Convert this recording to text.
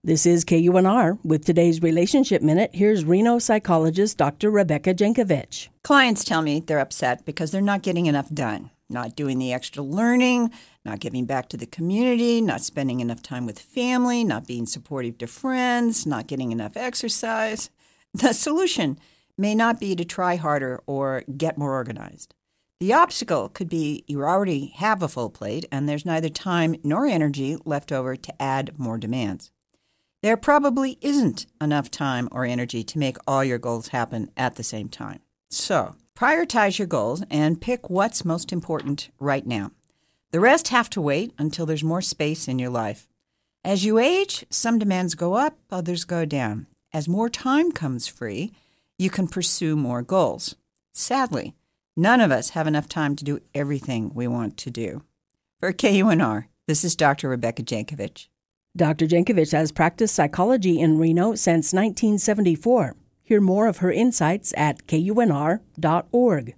This is KUNR. With today's Relationship Minute, here's Reno psychologist Dr. Rebecca Jankovic. Clients tell me they're upset because they're not getting enough done, not doing the extra learning, not giving back to the community, not spending enough time with family, not being supportive to friends, not getting enough exercise. The solution may not be to try harder or get more organized. The obstacle could be you already have a full plate and there's neither time nor energy left over to add more demands. There probably isn't enough time or energy to make all your goals happen at the same time. So, prioritize your goals and pick what's most important right now. The rest have to wait until there's more space in your life. As you age, some demands go up, others go down. As more time comes free, you can pursue more goals. Sadly, none of us have enough time to do everything we want to do. For KUNR, this is Dr. Rebecca Jankovic. Dr. Jankovic has practiced psychology in Reno since 1974. Hear more of her insights at KUNR.org.